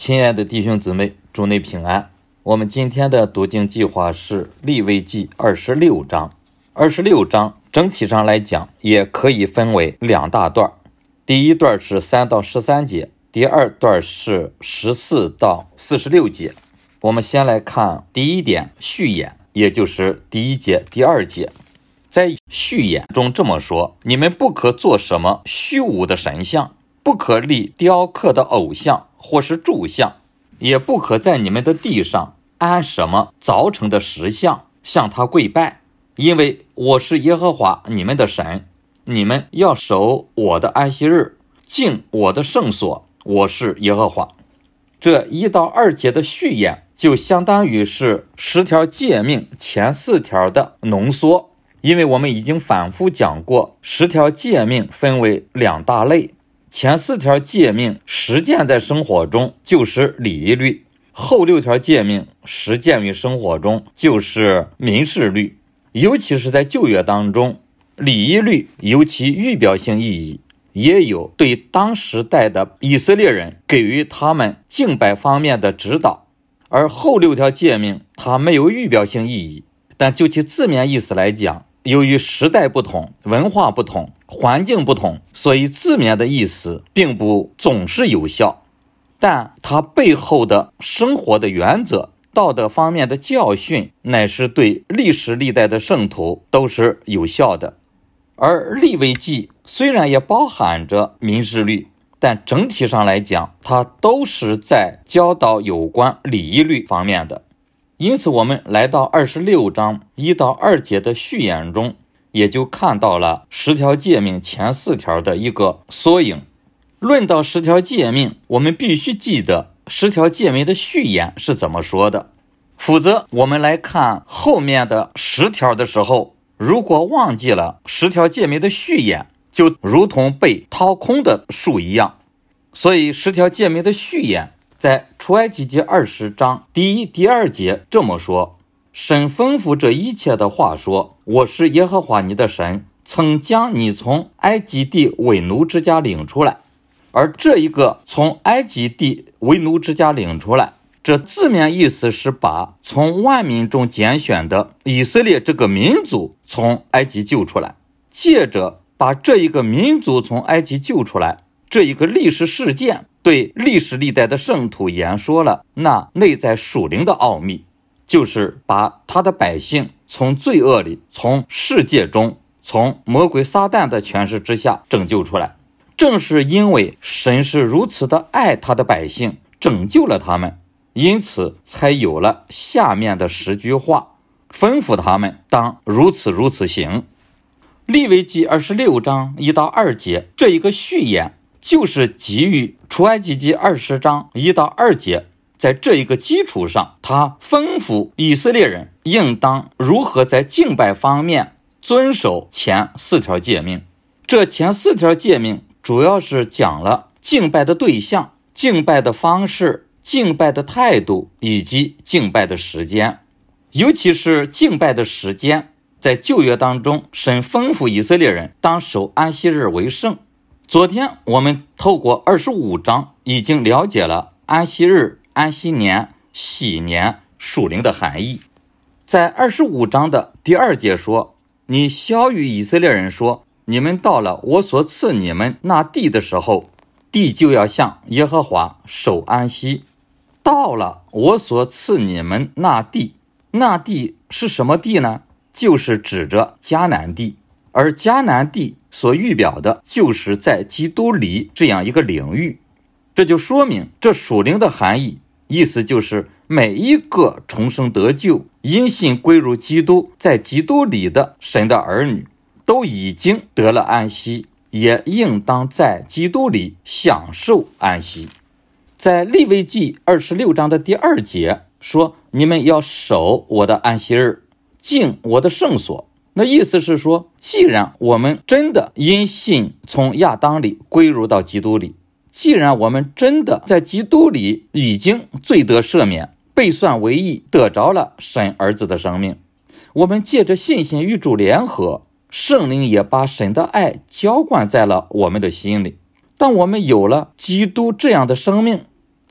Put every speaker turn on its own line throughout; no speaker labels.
亲爱的弟兄姊妹，祝你平安。我们今天的读经计划是利未记26章。26章整体上来讲也可以分为两大段，第一段是3到13节，第二段是14到46节。我们先来看第一点序言，也就是第一节第二节。在序言中这么说：你们不可做什么虚无的神像，不可立雕刻的偶像或是柱像，也不可在你们的地上安什么凿成的石像，向他跪拜，因为我是耶和华你们的神。你们要守我的安息日，敬我的圣所，我是耶和华。这1到2节的序言就相当于是10条诫命前4条的浓缩，因为我们已经反复讲过10条诫命分为2大类，前4条诫命实践在生活中就是礼仪律，后6条诫命实践于生活中就是民事律。尤其是在旧约当中，礼仪律有其预表性意义，也有对当时代的以色列人给予他们敬拜方面的指导。而后6条诫命它没有预表性意义，但就其字面意思来讲，由于时代不同，文化不同，环境不同，所以字面的意思并不总是有效，但它背后的生活的原则，道德方面的教训，乃是对历史历代的圣徒都是有效的。而利未记虽然也包含着民事律，但整体上来讲，它都是在教导有关礼仪律方面的。因此我们来到26章1到2节的序言中，也就看到了10条诫命前4条的一个缩影。论到10条诫命，我们必须记得10条诫命的序言是怎么说的，否则我们来看后面的10条的时候，如果忘记了10条诫命的序言，就如同被掏空的树一样。所以10条诫命的序言在出埃及记20章第1、第2节这么说：神吩咐这一切的话说，我是耶和华你的神，曾将你从埃及地为奴之家领出来。而这一个从埃及地为奴之家领出来，这字面意思是把从万民中拣选的以色列这个民族从埃及救出来，借着把这一个民族从埃及救出来这一个历史事件，对历史历代的圣徒言说了那内在属灵的奥秘，就是把他的百姓从罪恶里，从世界中，从魔鬼撒旦的权势之下拯救出来。正是因为神是如此的爱他的百姓，拯救了他们，因此才有了下面的10句话，吩咐他们当如此如此行。利未记26章1到2节这一个序言，就是基于出埃及记20章1到2节，在这一个基础上，他吩咐以色列人应当如何在敬拜方面遵守前4条诫命。这前4条诫命主要是讲了敬拜的对象、敬拜的方式、敬拜的态度以及敬拜的时间。尤其是敬拜的时间，在旧约当中，神吩咐以色列人当守安息日为圣。昨天我们透过25章已经了解了安息日、安息年、喜年属灵的含义。在25章的第2节说：你晓谕以色列人说，你们到了我所赐你们那地的时候，地就要向耶和华守安息。到了我所赐你们那地，那地是什么地呢？就是指着迦南地，而迦南地所预表的就是在基督里这样一个领域。这就说明这属灵的含义，意思就是每一个重生得救、因信归入基督、在基督里的神的儿女，都已经得了安息，也应当在基督里享受安息。在利未记26章的第2节说，你们要守我的安息日，敬我的圣所。那意思是说，既然我们真的因信从亚当里归入到基督里，既然我们真的在基督里已经罪得赦免，被算为义，得着了神儿子的生命，我们借着信心与主联合，圣灵也把神的爱浇灌在了我们的心里。当我们有了基督这样的生命，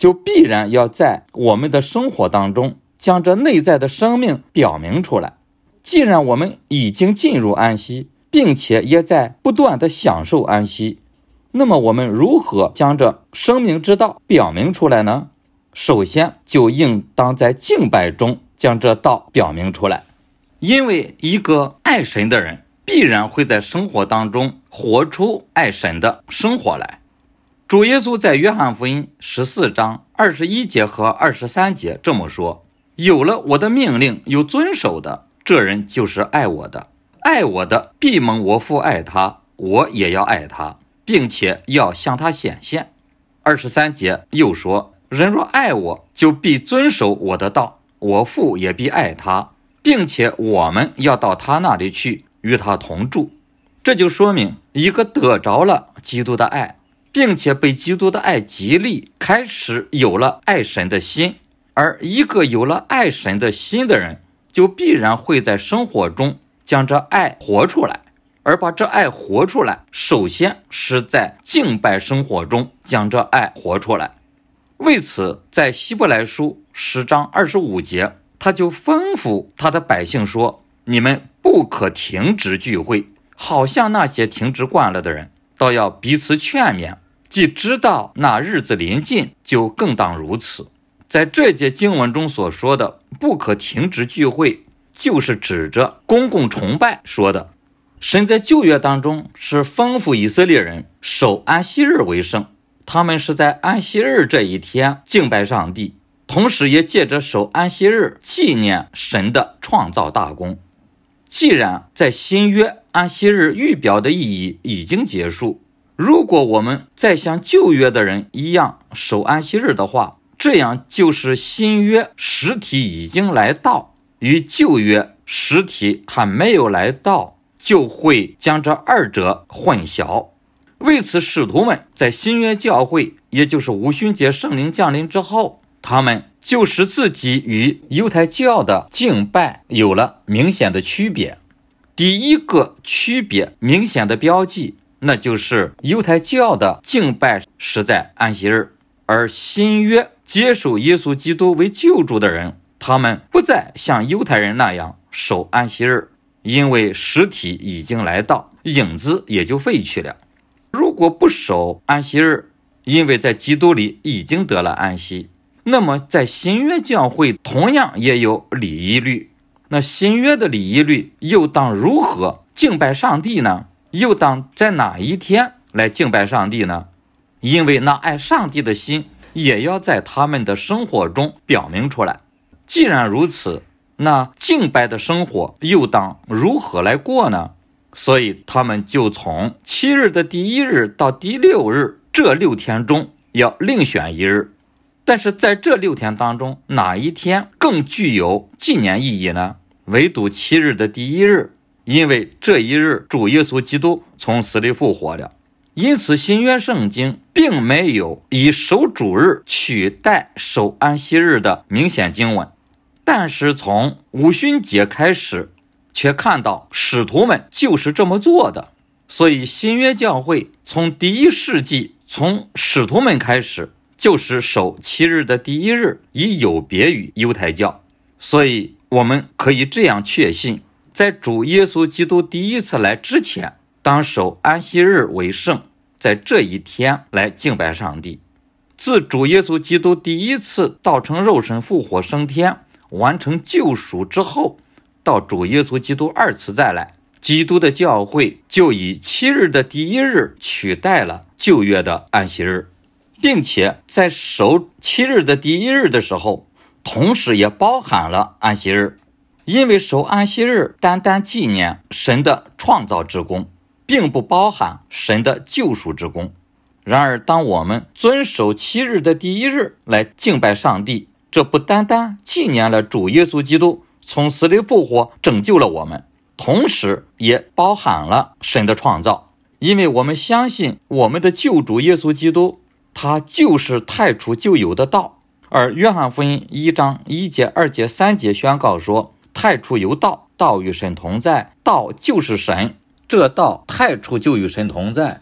就必然要在我们的生活当中将这内在的生命表明出来。既然我们已经进入安息，并且也在不断的享受安息，那么我们如何将这生命之道表明出来呢？首先就应当在敬拜中将这道表明出来。因为一个爱神的人必然会在生活当中活出爱神的生活来。主耶稣在约翰福音14章21节和23节这么说：有了我的命令有遵守的，这人就是爱我的。爱我的必蒙我父爱他，我也要爱他，并且要向他显现。23节又说：人若爱我，就必遵守我的道，我父也必爱他，并且我们要到他那里去，与他同住。这就说明一个得着了基督的爱，并且被基督的爱激励，开始有了爱神的心。而一个有了爱神的心的人，就必然会在生活中将这爱活出来。而把这爱活出来，首先是在敬拜生活中将这爱活出来。为此，在希伯来书10章25节，他就吩咐他的百姓说：你们不可停止聚会，好像那些停止惯了的人，倒要彼此劝勉，既知道那日子临近，就更当如此。在这节经文中所说的不可停止聚会，就是指着公共崇拜说的。神在旧约当中是吩咐以色列人守安息日为圣，他们是在安息日这一天敬拜上帝，同时也借着守安息日纪念神的创造大功。既然在新约安息日预表的意义已经结束，如果我们再像旧约的人一样守安息日的话，这样就是新约实体已经来到，与旧约实体还没有来到，就会将这二者混淆。为此，使徒们在新约教会，也就是五旬节圣灵降临之后，他们就使自己与犹太教的敬拜有了明显的区别。第一个区别明显的标记，那就是犹太教的敬拜是在安息日，而新约接受耶稣基督为救主的人，他们不再像犹太人那样守安息日，因为实体已经来到，影子也就废去了。如果不守安息日，因为在基督里已经得了安息，那么在新约教会同样也有礼仪律。那新约的礼仪律又当如何敬拜上帝呢？又当在哪一天来敬拜上帝呢？因为那爱上帝的心也要在他们的生活中表明出来。既然如此，那敬拜的生活又当如何来过呢？所以他们就从7日的第1日到第6日这6天中要另选一日。但是在这6天当中，哪一天更具有纪念意义呢？唯独7日的第1日，因为这一日主耶稣基督从死里复活了。因此新约圣经并没有以守主日取代守安息日的明显经文，但是从五旬节开始却看到使徒们就是这么做的。所以新约教会从第1世纪从使徒们开始就是守7日的第1日，以有别于犹太教。所以我们可以这样确信，在主耶稣基督第一次来之前，当守安息日为圣，在这一天来敬拜上帝。自主耶稣基督第一次道成肉身复活升天，完成救赎之后，到主耶稣基督2次再来，基督的教会就以7日的第1日取代了旧约的安息日，并且在守7日的第1日的时候，同时也包含了安息日。因为守安息日单单纪念神的创造之功，并不包含神的救赎之功。然而当我们遵守7日的第1日来敬拜上帝，这不单单纪念了主耶稣基督从死里复活拯救了我们，同时也包含了神的创造。因为我们相信我们的救主耶稣基督，他就是太初就有的道。而约翰福音1章1节2节3节宣告说，太初有道，道与神同在，道就是神。这道太初就与神同在，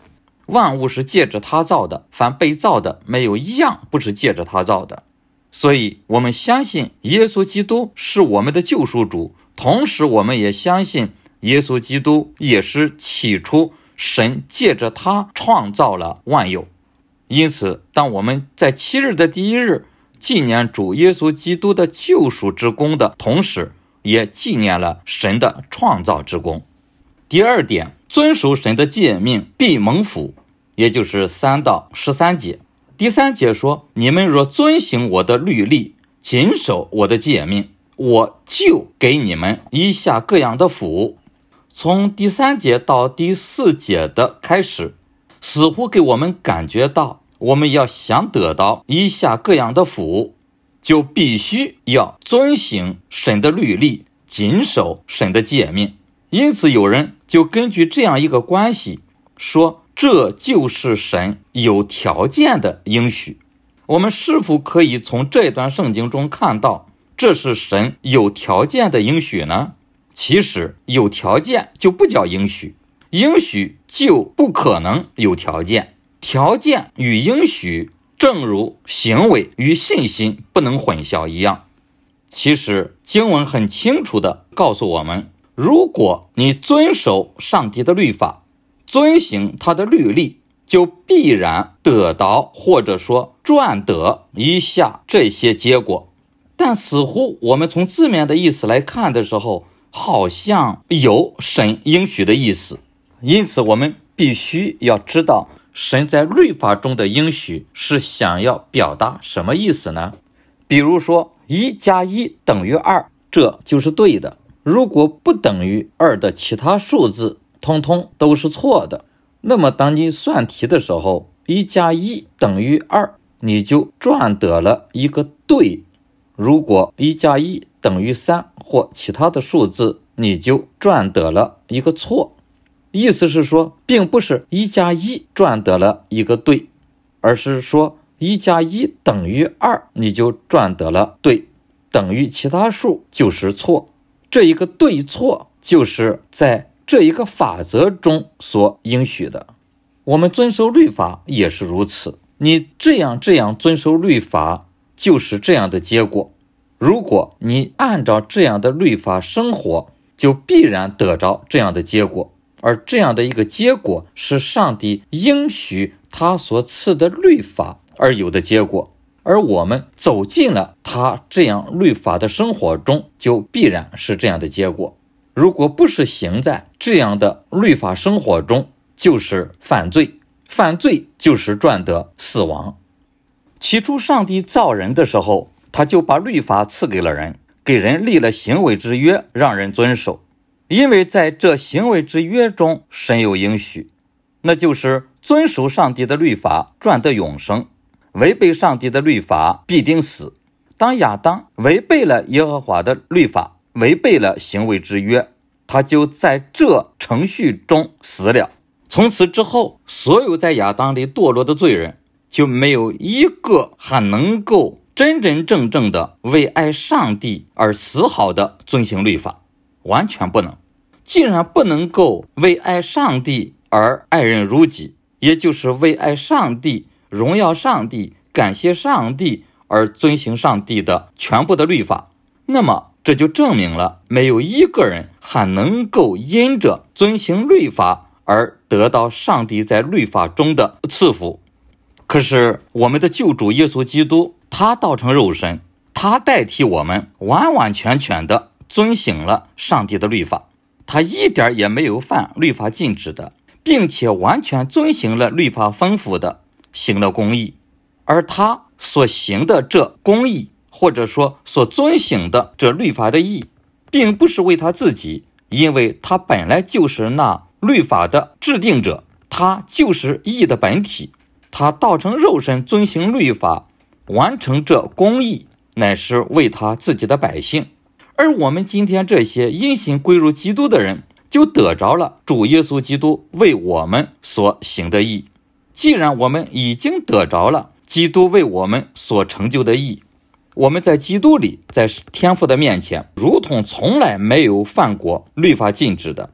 万物是借着他造的，凡被造的没有一样不是借着他造的。所以我们相信耶稣基督是我们的救赎主，同时我们也相信耶稣基督也是起初神借着他创造了万有。因此当我们在7日的第1日纪念主耶稣基督的救赎之功的同时，也纪念了神的创造之功。第二点，遵守神的诫命必蒙福，也就是3到13节。第3节说，你们若遵行我的律例，谨守我的诫命，我就给你们以下各样的福。从第3节到第4节的开始，似乎给我们感觉到，我们要想得到以下各样的福，就必须要遵行神的律例，谨守神的诫命。因此有人就根据这样一个关系说，这就是神有条件的应许。我们是否可以从这段圣经中看到这是神有条件的应许呢？其实有条件就不叫应许，应许就不可能有条件。条件与应许正如行为与信心不能混淆一样。其实经文很清楚地告诉我们，如果你遵守上帝的律法，遵行他的律例，就必然得到或者说赚得以下这些结果。但似乎我们从字面的意思来看的时候，好像有神应许的意思。因此我们必须要知道神在律法中的应许是想要表达什么意思呢？比如说1加1等于2，这就是对的。如果不等于2的其他数字通通都是错的，那么当你算题的时候1加1等于2，你就赚得了一个对。如果1加1等于3或其他的数字，你就赚得了一个错。意思是说，并不是1加1赚得了一个对，而是说1加1等于2，你就赚得了对，等于其他数就是错。这一个对错就是在这一个法则中所应许的。我们遵守律法也是如此，你这样遵守律法，就是这样的结果。如果你按照这样的律法生活，就必然得着这样的结果。而这样的一个结果是上帝应许他所赐的律法而有的结果，而我们走进了他这样律法的生活中，就必然是这样的结果。如果不是行在这样的律法生活中，就是犯罪，犯罪就是赚得死亡。起初上帝造人的时候，他就把律法赐给了人，给人立了行为之约，让人遵守。因为在这行为之约中，神有应许，那就是遵守上帝的律法赚得永生，违背上帝的律法必定死。当亚当违背了耶和华的律法，违背了行为之约，他就在这程序中死了。从此之后，所有在亚当里堕落的罪人，就没有一个还能够真真正正的为爱上帝而丝毫的遵行律法，完全不能。既然不能够为爱上帝而爱人如己，也就是为爱上帝、荣耀上帝、感谢上帝而遵行上帝的全部的律法，那么这就证明了没有一个人还能够因着遵行律法而得到上帝在律法中的赐福。可是我们的救主耶稣基督，他道成肉身，他代替我们完完全全的遵行了上帝的律法，他一点也没有犯律法禁止的，并且完全遵行了律法吩咐的，行了公义。而他所行的这公义，或者说所遵行的这律法的义，并不是为他自己，因为他本来就是那律法的制定者，他就是义的本体。他道成肉身遵行律法，完成这公义，乃是为他自己的百姓。而我们今天这些因信归入基督的人，就得着了主耶稣基督为我们所行的义。既然我们已经得着了基督为我们所成就的义，我们在基督里，在天父的面前，如同从来没有犯过律法禁止的。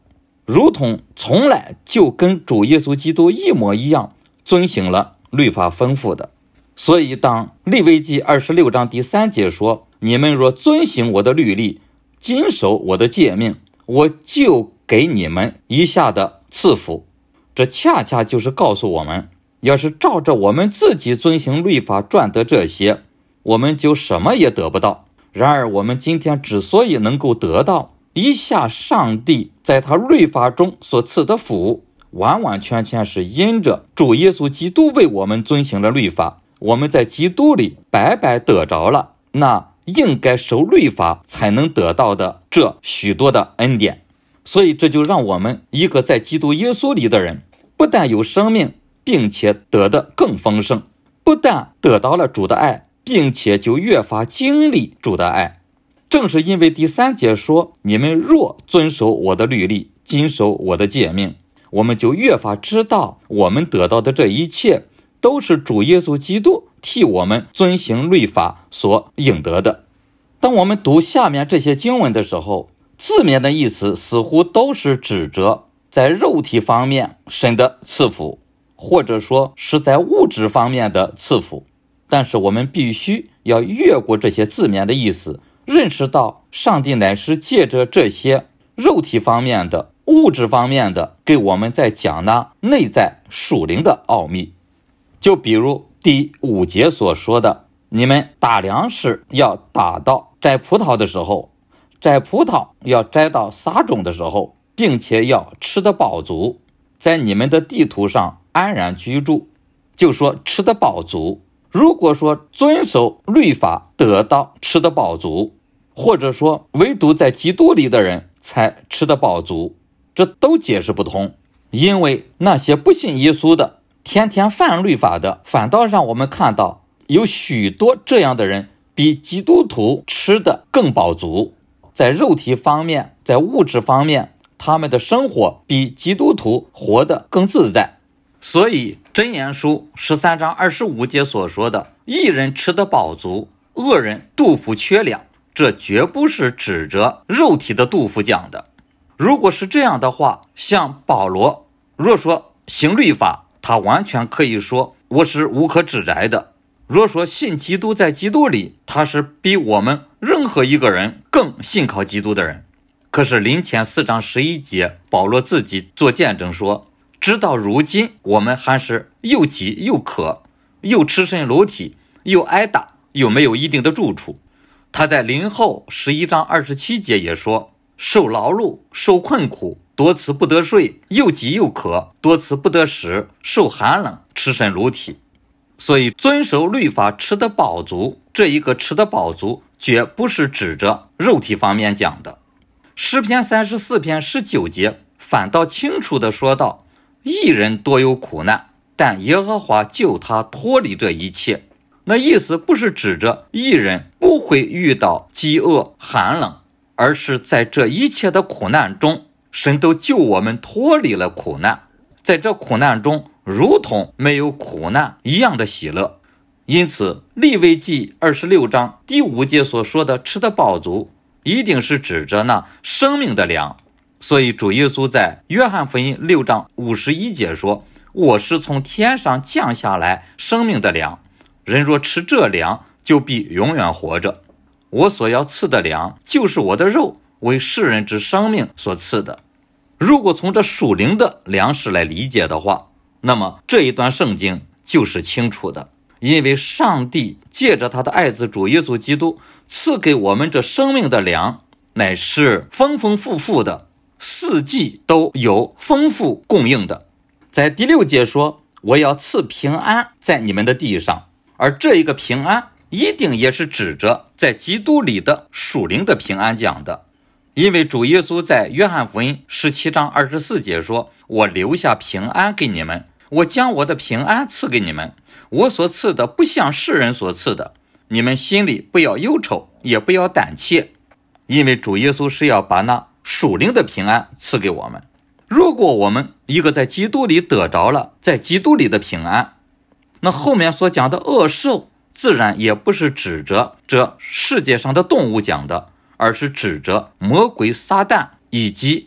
如同从来就跟主耶稣基督一模一样，遵行了律法吩咐的。所以当利未记26章第3节说，你们若遵行我的律例，谨守我的诫命，我就给你们以下的赐福，这恰恰就是告诉我们，要是照着我们自己遵行律法赚得这些，我们就什么也得不到。然而我们今天之所以能够得到以下上帝在他律法中所赐的福，完完全全是因着主耶稣基督为我们遵行了律法，我们在基督里白白得着了那应该守律法才能得到的这许多的恩典。所以这就让我们一个在基督耶稣里的人，不但有生命，并且得的更丰盛，不但得到了主的爱，并且就越发经历主的爱。正是因为第3节说，你们若遵守我的律例，谨守我的诫命，我们就越发知道我们得到的这一切都是主耶稣基督替我们遵行律法所应得的。当我们读下面这些经文的时候，字面的意思似乎都是指着在肉体方面神的赐福，或者说是在物质方面的赐福。但是我们必须要越过这些字面的意思，认识到上帝乃是借着这些肉体方面的、物质方面的，给我们在讲那内在属灵的奥秘。就比如第5节所说的，你们打粮食要打到摘葡萄的时候，摘葡萄要摘到撒种的时候，并且要吃得饱足，在你们的地图上安然居住。就说吃得饱足，如果说遵守律法得到吃得饱足，或者说唯独在基督里的人才吃得饱足，这都解释不通。因为那些不信耶稣的，天天犯律法的，反倒让我们看到有许多这样的人比基督徒吃得更饱足，在肉体方面，在物质方面，他们的生活比基督徒活得更自在。所以箴言书13章25节所说的，义人吃得饱足，恶人肚腹缺粮，这绝不是指着肉体的肚腹讲的。如果是这样的话，像保罗若说行律法，他完全可以说我是无可指摘的。若说信基督在基督里，他是比我们任何一个人更信靠基督的人。可是林前4章11节，保罗自己做见证说，直到如今我们还是又饥又渴，又赤身裸体，又挨打，又没有一定的住处。他在林后11章27节也说，受劳碌，受困苦，多次不得睡，又饥又渴，多次不得食，受寒冷，赤身裸体。所以遵守律法吃得饱足，这一个吃得饱足绝不是指着肉体方面讲的。诗篇34篇19节反倒清楚地说到，义人多有苦难，但耶和华救他脱离这一切。那意思不是指着义人不会遇到饥饿寒冷，而是在这一切的苦难中，神都救我们脱离了苦难，在这苦难中如同没有苦难一样的喜乐。因此利未记26章第5节所说的吃得饱足，一定是指着那生命的粮。所以主耶稣在约翰福音6章51节说，我是从天上降下来生命的粮，人若吃这粮，就必永远活着。我所要赐的粮，就是我的肉，为世人之生命所赐的。如果从这属灵的粮食来理解的话，那么这一段圣经就是清楚的。因为上帝借着他的爱子主耶稣基督赐给我们这生命的粮，乃是丰丰富富的，四季都有丰富供应的。在第6节说，我要赐平安在你们的地上，而这一个平安一定也是指着在基督里的属灵的平安讲的。因为主耶稣在约翰福音17章24节说，我留下平安给你们，我将我的平安赐给你们，我所赐的不像世人所赐的，你们心里不要忧愁，也不要胆怯。因为主耶稣是要把那属灵的平安赐给我们。如果我们一个在基督里得着了在基督里的平安，那后面所讲的恶兽自然也不是指着这世界上的动物讲的，而是指着魔鬼撒旦以及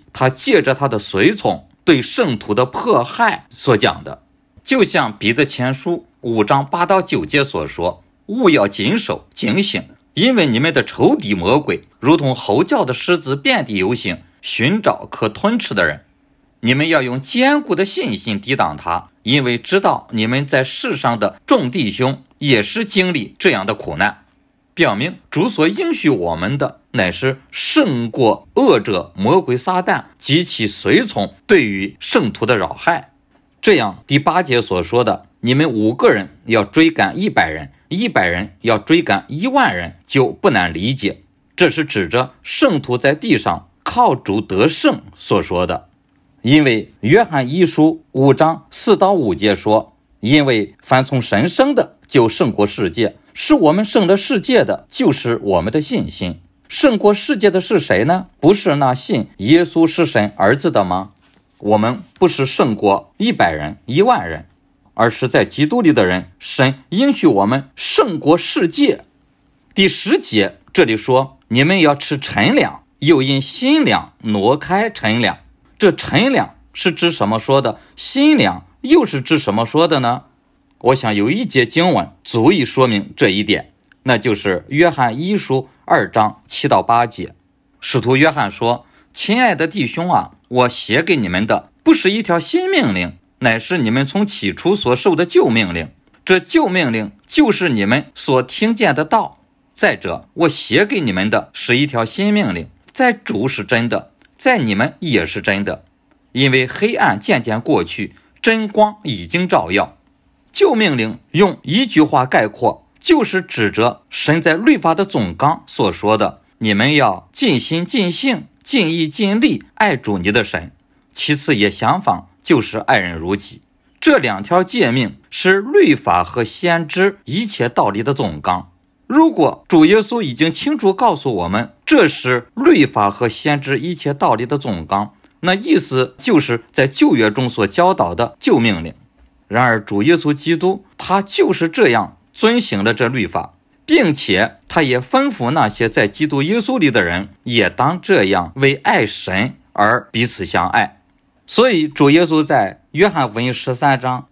他借着他的随从对圣徒的迫害所讲的。就像彼得前书5章8到9节所说，务要谨守警醒，因为你们的仇敌魔鬼如同吼叫的狮子，遍地游行，寻找可吞吃的人。你们要用坚固的信心抵挡他，因为知道你们在世上的众弟兄也是经历这样的苦难，表明主所应许我们的乃是胜过恶者魔鬼撒旦及其随从对于圣徒的扰害。这样第8节所说的你们5个人要追赶100人，100人要追赶1万人，就不难理解，这是指着圣徒在地上靠主得胜所说的。因为约翰一书5章4到5节说，因为凡从神生的就胜过世界，是我们胜了世界的就是我们的信心。胜过世界的是谁呢？不是那信耶稣是神儿子的吗？我们不是胜过100人1万人，而是在基督里的人，神应许我们胜过世界。第10节这里说，你们要吃陈粮，又因新粮挪开陈粮。这陈粮是指什么说的？新粮又是指什么说的呢？我想有一节经文足以说明这一点，那就是约翰一书2章7到8节。使徒约翰说，亲爱的弟兄啊，我写给你们的不是一条新命令，乃是你们从起初所受的旧命令。这旧命令就是你们所听见的道。再者，我写给你们的是一条新命令，在主是真的，在你们也是真的，因为黑暗渐渐过去，真光已经照耀。旧命令用一句话概括，就是指着神在律法的总纲所说的，你们要尽心尽性尽意尽力爱主你的神，其次也相仿，就是爱人如己。这2条诫命是律法和先知一切道理的总纲。如果主耶稣已经清楚告诉我们这是律法和先知一切道理的总纲，那意思就是在旧约中所教导的旧命令。然而主耶稣基督他就是这样遵行了这律法，并且他也吩咐那些在基督耶稣里的人也当这样为爱神而彼此相爱。所以主耶稣在约翰福音13章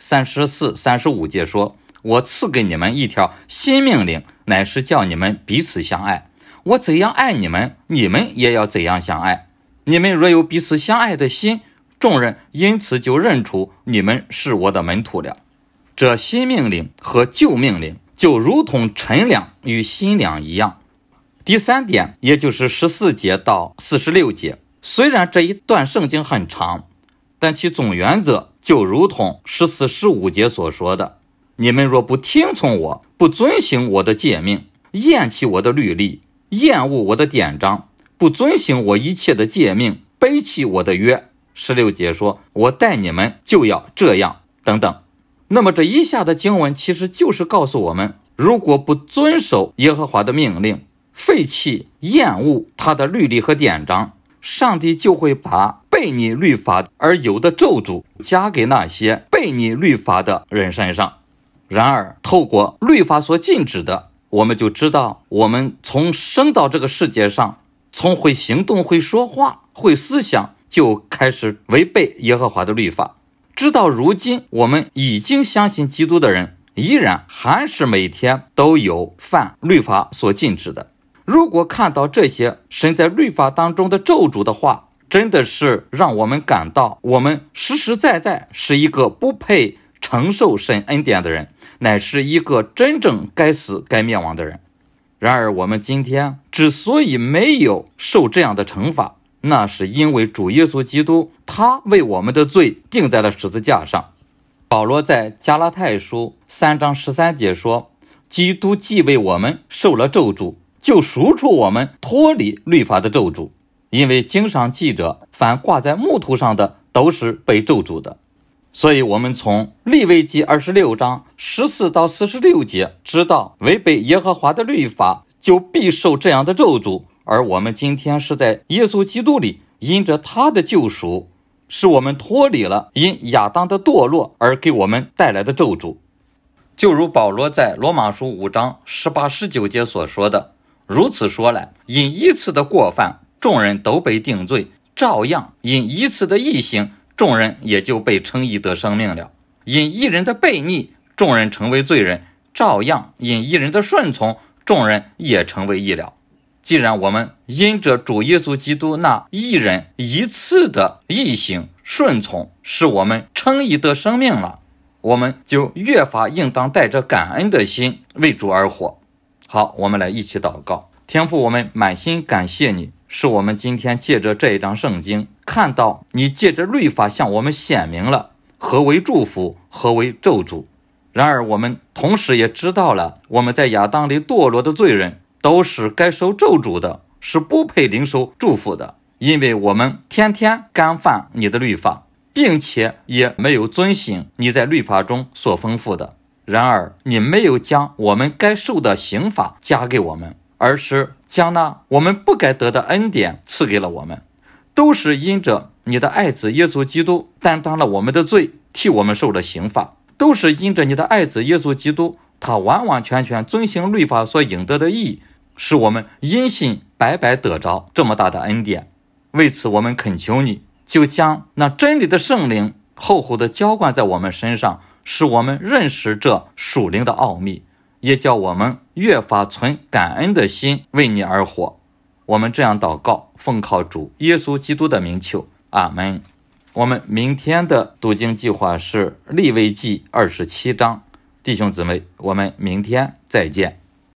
34、35节说，我赐给你们一条新命令，乃是叫你们彼此相爱。我怎样爱你们，你们也要怎样相爱。你们若有彼此相爱的心，众人因此就认出你们是我的门徒了。这新命令和旧命令就如同陈粮与新粮一样。第3点，也就是14节到46节，虽然这一段圣经很长，但其总原则就如同14、15节所说的，你们若不听从我，不遵行我的诫命，厌弃我的律例，厌恶我的典章，不遵行我一切的诫命，背弃我的约。16节说，我待你们就要这样等等。那么这一下的经文其实就是告诉我们，如果不遵守耶和华的命令，废弃厌恶他的律例和典章，上帝就会把悖逆律法而有的咒诅加给那些悖逆律法的人身上。然而透过律法所禁止的，我们就知道我们从生到这个世界上，从会行动、会说话、会思想，就开始违背耶和华的律法。直到如今，我们已经相信基督的人，依然还是每天都有犯律法所禁止的。如果看到这些神在律法当中的咒诅的话，真的是让我们感到我们实实在在是一个不配承受神恩典的人，乃是一个真正该死该灭亡的人。然而我们今天之所以没有受这样的惩罚，那是因为主耶稣基督他为我们的罪钉在了十字架上。保罗在加拉太书3章13节说，基督既为我们受了咒诅，就赎出我们脱离律法的咒诅，因为经上记着，凡挂在木头上的都是被咒诅的。所以我们从利未记26章14到46节知道，违背耶和华的律法就必受这样的咒诅。而我们今天是在耶稣基督里，因着他的救赎，使我们脱离了因亚当的堕落而给我们带来的咒诅。就如保罗在罗马书5章18、19节所说的，如此说来，因一次的过犯，众人都被定罪， 照样因一次的义行，众人也就被称义得生命了。因一人的悖逆，众人成为罪人，照样因一人的顺从，众人也成为义了。既然我们因着主耶稣基督那一人一次的义行顺从，使我们称义得生命了，我们就越发应当带着感恩的心为主而活。好，我们来一起祷告。天父，我们满心感谢你，使我们今天借着这一章圣经，看到你借着律法向我们显明了何为祝福，何为咒诅。然而我们同时也知道了，我们在亚当里堕落的罪人都是该受咒诅的，是不配领受祝福的，因为我们天天干犯你的律法，并且也没有遵行你在律法中所吩咐的。然而你没有将我们该受的刑罚加给我们，而是将那我们不该得的恩典赐给了我们，都是因着你的爱子耶稣基督担当了我们的罪，替我们受了刑罚，都是因着你的爱子耶稣基督，他完完全全遵行律法所应得的义，使我们因信白白得着这么大的恩典。为此我们恳求你，就将那真理的圣灵厚厚的浇灌在我们身上，使我们认识这属灵的奥秘，也叫我们越发存感恩的心为你而活。我们这样祷告，奉靠主耶稣基督的名求，阿们。我们明天的读经计划是利未记27章，弟兄姊妹，我们明天再见。